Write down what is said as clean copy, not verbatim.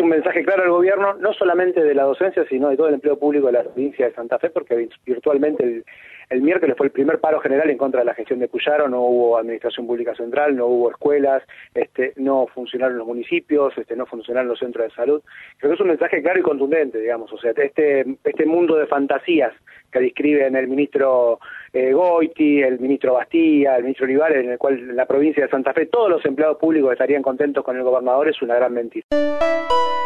mensaje claro al gobierno, no solamente de la docencia, sino de todo el empleo público de la provincia de Santa Fe, porque virtualmente el miércoles fue el primer paro general en contra de la gestión de Puyaro, no hubo administración pública central, no hubo escuelas, no funcionaron los municipios, no funcionaron los centros de salud. Creo que es un mensaje claro y contundente, digamos, o sea, este mundo de fantasías que describen el ministro Goiti, el ministro Bastía, el ministro Olivares, en el cual en la provincia de Santa Fe todos los empleados públicos estarían contentos con el gobernador, es una gran mentira.